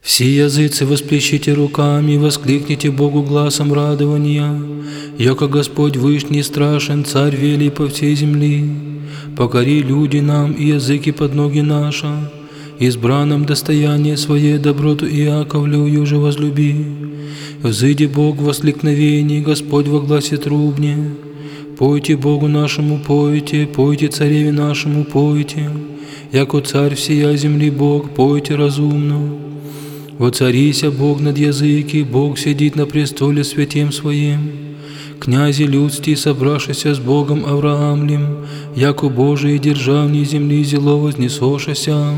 Все языцы восплещите руками, воскликните Богу гласом радования, яко Господь Вышний страшен, Царь велий по всей земли. Покори люди нам и языки под ноги наши, избранном достояние свое доброту Иаковлю же возлюби. Взыди Бог в воскликновении, Господь во гласе трубне. Пойте Богу нашему, пойте, пойте Цареве нашему, пойте, яко Царь всея земли Бог, пойте разумно. Воцарися Бог над языки, Бог сидит на престоле святем Своим. Князи людские, собравшися с Богом Авраамлем, яко Божие державней земли зело вознесошася.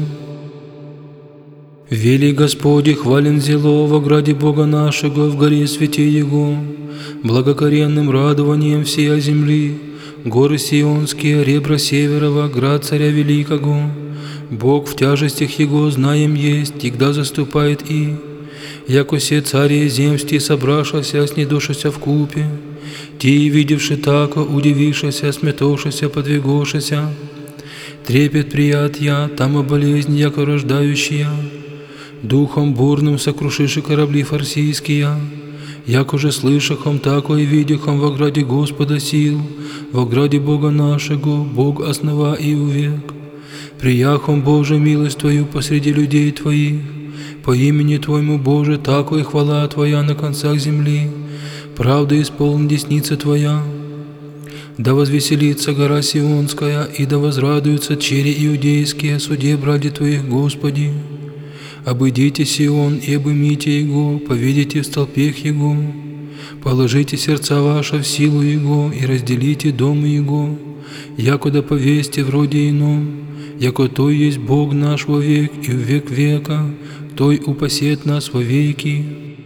Вели Господи, хвален зело во граде Бога нашего, в горе святе Его, благокоренным радованием всея земли, горы Сионские, ребра Северова, град Царя Великого. Бог в тяжестях Его знаем есть, тогда заступает и, яко се цари земские, собравшися, снедошися в купе, те, видевши тако, удивившися, сметошися, подвигошися, трепет приятия, там и болезнь, яко рождающая, духом бурным сокрушиши корабли фарсийские, яко же слышахом, тако и видяхом во граде Господа сил, во граде Бога нашего, Бог основа и увек. Прияхом, Боже, милость Твою посреди людей Твоих, по имени Твоему, Боже, тако и хвала Твоя на концах земли, правда исполни десница Твоя. Да возвеселится гора Сионская, и да возрадуются чери иудейские о суде браде Твоих, Господи. Обыдите Сион и обымите его, повидите в столпех его, положите сердца ваши в силу его и разделите дом его, якуда повесьте вроде ином, яко Той есть Бог наш во век и в век века, Той упасет нас во веки.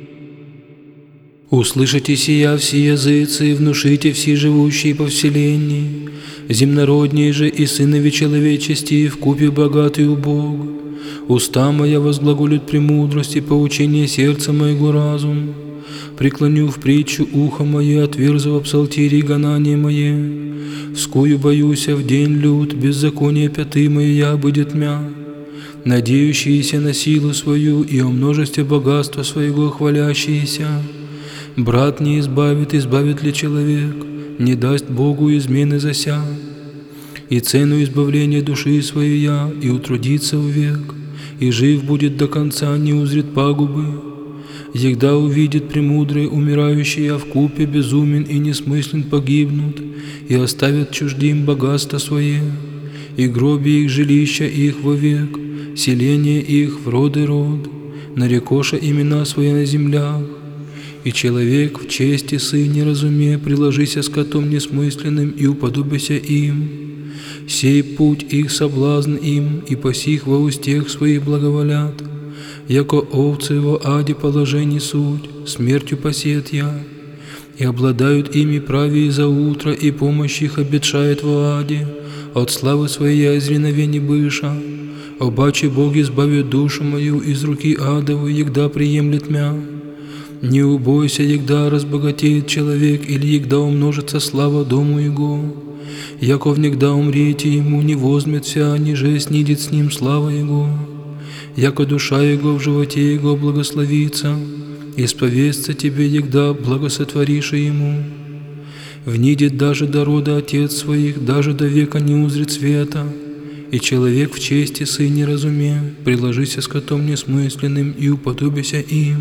Услышите сия все языцы, внушите все живущие по вселенной, земнородние же и сынови человечести вкупе богатый Бог. Уста моя возглаголит премудрости, поучение сердца моего разум. Преклоню в притчу ухо мое, отверзу в псалтире гонание мое. Вскую боюся в день лют, беззаконие пяты моя будет мя. Надеющиеся на силу свою и о множестве богатства своего хвалящиеся. Брат не избавит, избавит ли человек, не даст Богу измены зася. И цену избавления души своей и утрудится век, и жив будет до конца, не узрит пагубы. Егда увидит премудрые умирающие, вкупе безумен и несмыслен погибнут, и оставят чуждим богатство свое, и гроби их жилища их вовек, селение их в род и род, нарекоша имена свои на землях. И человек в чести сыне разуме, приложися скотом несмысленным и уподобися им. Сей путь их соблазн им, и посих во устех своих благоволят, яко овцы во аде положений суть, смертью посеет я, и обладают ими правее за утро, и помощь их обетшает во аде, от славы своей изреновени быша. Обаче Бог избавит душу мою из руки адовой, егда приемлет мя. Не убойся, егда разбогатеет человек, или егда умножится слава дому его. Яков негда умрете ему, не возьмет вся, ниже снидет с ним слава его. Яко душа его в животе его благословится, исповестся тебе, егда благосотворишь ему. Внидит даже до рода отец своих, даже до века не узрит света, и человек в чести сыне разуме, приложися скотом несмысленным и уподобися им.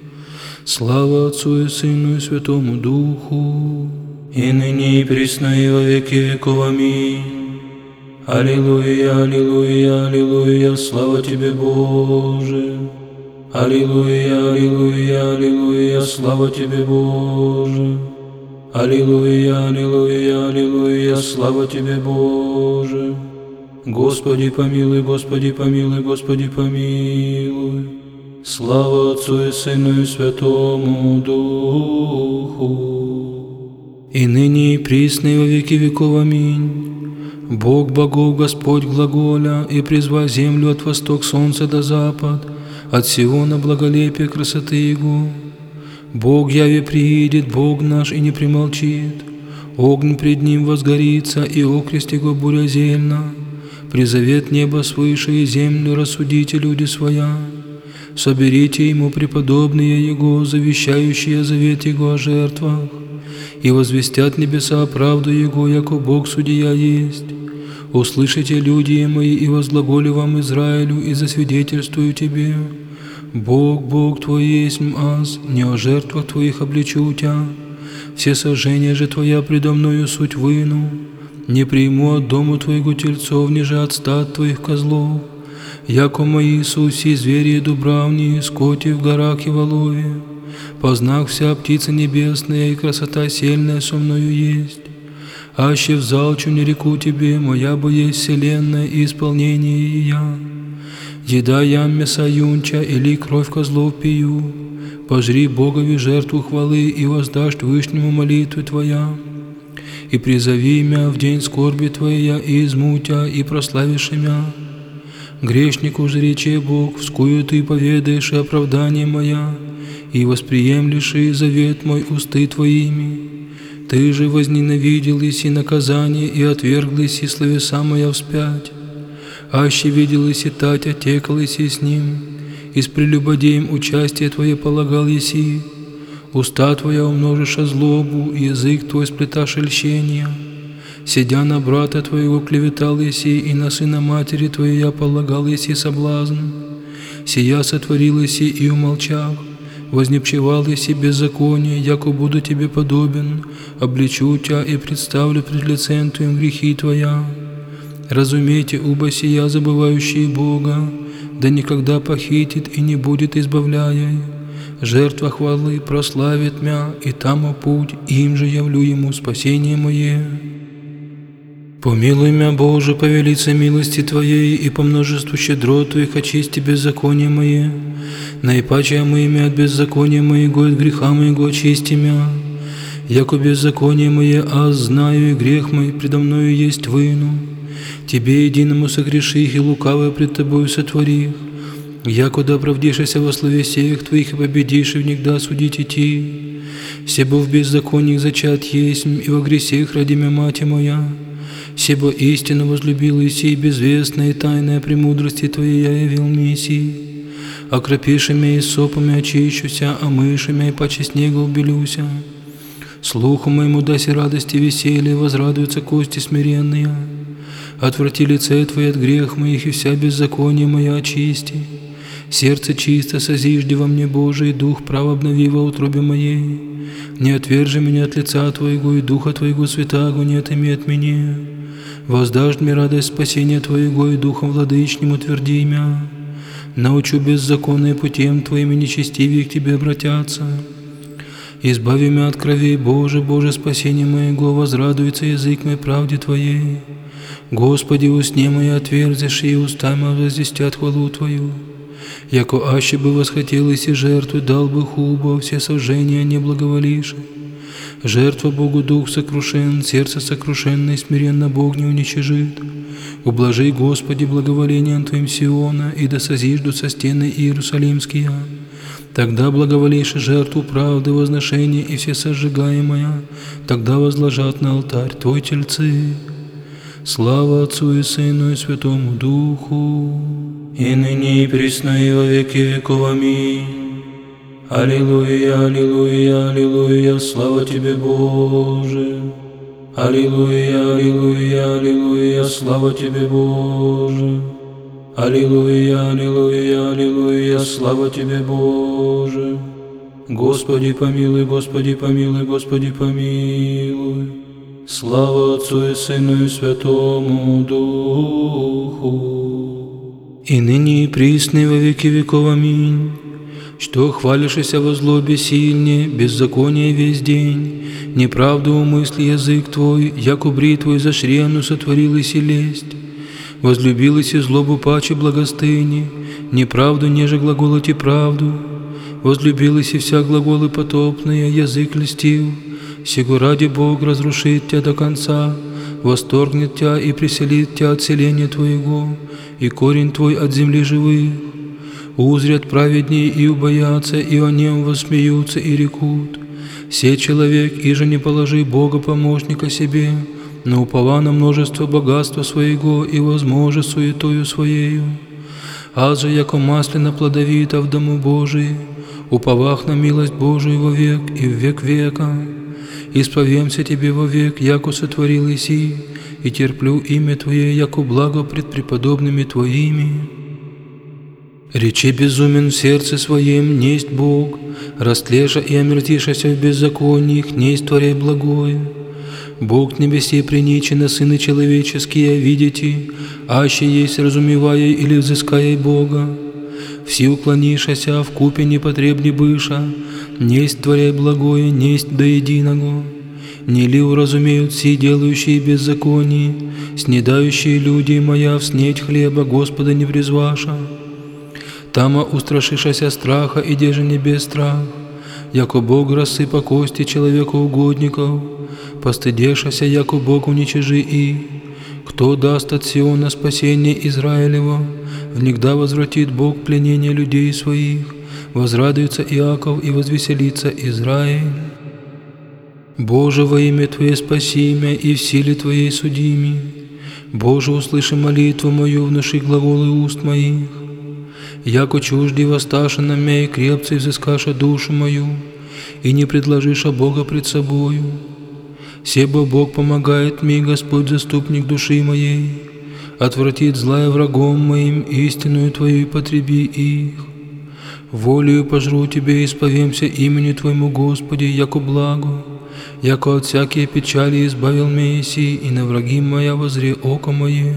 Слава Отцу и Сыну и Святому Духу, и ныне и присно и во веки веков. Аминь. Аллилуйя, аллилуйя, аллилуйя, слава Тебе, Боже. Аллилуйя, аллилуйя, аллилуйя, слава Тебе, Боже. Аллилуйя, аллилуйя, аллилуйя, слава Тебе, Боже. Господи помилуй, Господи помилуй, Господи помилуй. Слава Отцу и Сыну и Святому Духу, и ныне и присно и во веки веков. Аминь. Бог богов Господь глаголя, и призвал землю от восток солнца до запад, от Сиона благолепия красоты Его. Бог яве приидет, Бог наш, и не примолчит. Огонь пред Ним возгорится, и окрест Его буря зельна. Призовет небо свыше, и землю рассудите люди своя. соберите ему преподобные его, завещающие завет его о жертвах, и возвестят небеса правду его, яко Бог судья есть. Услышите, люди мои, и возглаголю вам Израилю, и засвидетельствую тебе. Бог, Бог твой есть аз, не о жертвах твоих обличу тебя. Все сожжения же твоя предо мною суть выну. Не приму от дому твоего тельцов, ниже от стад твоих козлов. Яко мои суси звери дубравни, скоти в горах и волове. Познак вся птица небесная, и красота сильная со мною есть. Аще взалчу не реку тебе, моя бы есть вселенная и исполнение ее. Еда ям мяса юнча, или кровь козлов пью. Пожри Богови жертву хвалы, и воздашь Вышнему молитву твоя. И призови мя в день скорби твоя, и измутя, и прославишь имя. Грешнику же рече Бог, вскую ты поведаешь и оправдание моя, и восприемлешь и завет мой усты твоими. Ты же возненавидел и наказание, и отвергл и словеса моя вспять. Аще видел и Татя, текал и с ним, и с прелюбодеем участие твое полагал еси. Уста твоя умножишь злобу, язык твой сплеташь льщения. Сидя на брата твоего клеветал еси, и на сына матери твоей я полагал еси соблазн. Сия сотворил еси и умолчал. Вознепчевал еси беззаконие, яко буду тебе подобен, обличу тебя и представлю пред лицем твоим грехи твоя. Разумейте, уба сия забывающие Бога, да никогда похитит и не будет избавляя. Жертва хвалы прославит мя, и там путь, им же явлю ему спасение мое. Помилуй мя, Боже, по велице милости Твоей, и по множеству щедрот Твоих очисти беззаконие мое. Наипаче мы имя от беззакония моего, от греха моего очисти мя. Яко беззаконие мое, аз знаю, и грех мой предо мною есть выну. Тебе единому согреших, и лукавое пред Тобою сотворих. Якуда оправдишься во слове сеях Твоих, и победишь, и внегда судить идти. Себо в беззакониях зачат есть, и во гресех ради мя мать моя. Себо истину возлюбил Иси, безвестная и тайная премудрости Твоей я явил мне Иси. Окропиши мя и сопами очищуся, а мыши мя и паче снега убелюся. Слуху моему даси радости веселье, возрадуются кости смиренные. Отврати лице Твое от грех моих, и вся беззаконие моя очисти. Сердце чисто созижди во мне, Боже, и дух прав обнови во утробе моей. Не отвержи меня от лица Твоего, и духа Твоего святаго не отыми от меня. Воздашь мне радость спасения Твоего, и духом владычним утверди мя. Научу беззаконные путем Твоими, нечестивее к Тебе обратятся. Избави мя от крови, Боже, Боже, спасение моего, возрадуется язык мой правде Твоей. Господи, усне мои отверзишь, и уста мои возвестят хвалу Твою. Яко аще бы восхотелось и жертву, дал бы хубо, все сожжения не благоволишь. Жертва Богу дух сокрушен, сердце сокрушенное, смиренно Бог не уничижит. Ублажи, Господи, благоволением Твоим Сиона, и да созиждутся стены Иерусалимские. Тогда благоволишь жертву правды, возношения и все сожигаемое, тогда возложат на алтарь Твой тельцы. Слава Отцу и Сыну и Святому Духу, и ныне и присно и во веки веков. Аминь. Аллилуйя, аллилуйя, аллилуйя, слава Тебе, Боже. Аллилуйя, аллилуйя, аллилуйя, слава Тебе, Боже. Аллилуйя, аллилуйя, аллилуйя, слава Тебе, Боже. Господи помилуй, Господи помилуй, Господи помилуй. Слава Отцу и Сыну и Святому Духу, и ныне и присно и во веки веков. Аминь. Что хвалишься во злобе сильнее, беззаконие весь день, неправду умысли язык Твой, яко бритвой зашрену сотворилась и лесть. Возлюбилась и злобу паче благостыни, неправду неже глаголоти правду. Возлюбилась и вся глаголы потопные, язык льстив. Сего ради Бог разрушит тебя до конца, восторгнет тебя и преселит тебя от селения Твоего, и корень Твой от земли живых. Узрят праведнее и убоятся, и о нем воссмеются и рекут. Се человек, иже не положи Бога помощника себе, но упова на множество богатства своего и возможет суетою своею. аз же, яко маслина плодовита в дому Божий, уповах на милость Божию вовек и в век века. Исповемся Тебе вовек, яко сотворил Иси, и терплю имя Твое, яко благо пред преподобными Твоими. Речи безумен в сердце своем, несть Бог, растлеша и омертишася в беззакониях, несть творяй благое. Бог небесей приничен, сыны человеческие, видите, аще есть разумевая или взыская Бога. Все уклонишася, в купе непотребни быша, несть творяй благое, несть до единого. Не ли уразумеют все делающие беззаконие, снедающие люди моя, вснеть хлеба Господа не призваша? Тама устрашишася страха, и деже не без страх, яко Бог рассыпа кости человека угодников, постыдешася, яко Бог уничижи и. Кто даст от Сиона спасение Израилева, внегда возвратит Бог пленение людей своих, возрадуется Иаков и возвеселится Израиль. Боже, во имя Твое спаси меня, и в силе Твоей суди меня. Боже, услыши молитву мою, внуши глаголы уст моих. Яко чужди воссташа на меня, и крепце взыскаша душу мою, и не предложиша Бога пред собою. Себо Бог помогает мне, Господь заступник души моей, отвратит злая врагом моим, истинную Твою и потреби их. Волею пожру Тебе, исповемся имени Твоему, Господи, яко благо, яко от всякие печали избавил меня Иси, и на враги моя возре око мое.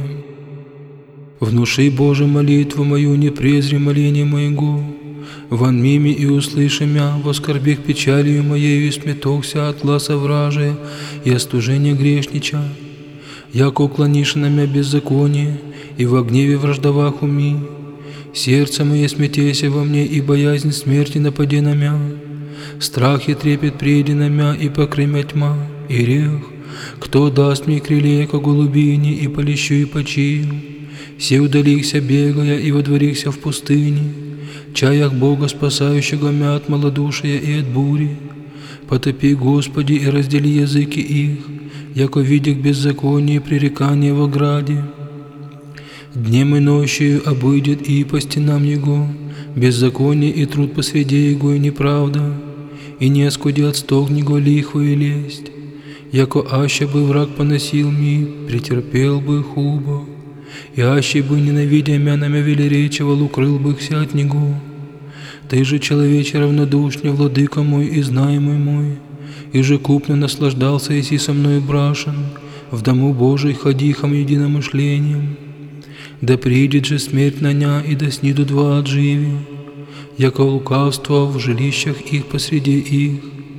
Внуши, Боже, молитву мою, не презри моление моего, вон мими и услыши мя, воскорбих печалью моею, и сметохся от гласа вражия и остужения грешнича, яко уклонишь на мя беззаконие, и во гневе враждовах уми. Сердце мое смятейся во мне, и боязнь смерти напади на мя. Страх и трепет приди на мя, и покрымя тьма, и рех. Кто даст мне крылья, ко голубине, и полещу и почию? Все удалихся, бегая, и водворихся в пустыне, чаях Бога, спасающего мя от малодушия и от бури. Потопи, Господи, и раздели языки их, яко видях беззаконие и пререкание в ограде. Днем и ночью обыдет и по стенам Его, беззаконие и труд посреди Его, и неправда, и не оскудят стог Него лихву и лесть. Яко аще бы враг поносил ми, претерпел бы хубо, и аще бы, ненавидя мя, на мя велеречивал, укрыл бы вся от Него. Ты же, человече равнодушный, владыка мой и знаемый мой, и же купно наслаждался иси со мною брашен, в дому Божий ходихом единомышлением. Да придет же смерть на ня, и да снидут два отживи, яко лукавство в жилищах их посреди их.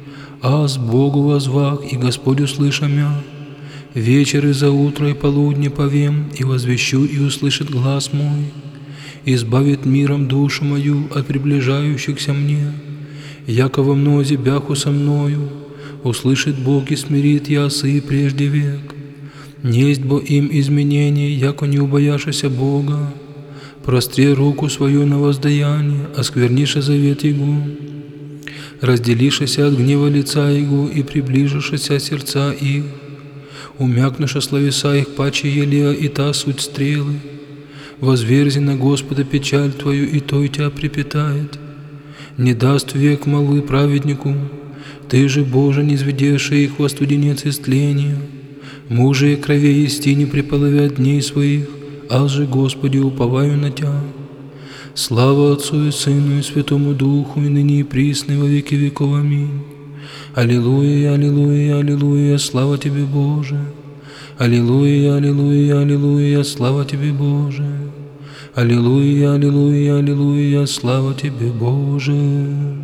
Аз Богу возвах, и Господь услыша мя. Вечер и за утро и полудне повем, и возвещу, и услышит глас мой. Избавит миром душу мою от приближающихся мне. Яко во мнозе бяху со мною, услышит Бог и смирит ясы прежде век. Несть бо им изменений, яко не убояшася Бога. Простри руку свою на воздаяние, оскверниша завет Его. Разделишася от гнева лица Его, и приближишася сердца их. Умякнуша словеса их паче елея, и та суть стрелы. Возверзи на Господа печаль Твою, и той Тебя припитает. Не даст век малый праведнику, Ты же, Боже, не изведешь их во студенец истления. Мужи и крови исти не приполовят дней своих, аз же, Господи, уповаю на Тя. Слава Отцу и Сыну и Святому Духу, и ныне и присно, и во веки веков. Аминь. Аллилуйя, аллилуйя, аллилуйя, слава Тебе, Боже. Аллилуйя, аллилуйя, аллилуйя, слава Тебе, Боже. Аллилуйя, аллилуйя, аллилуйя, слава Тебе, Боже.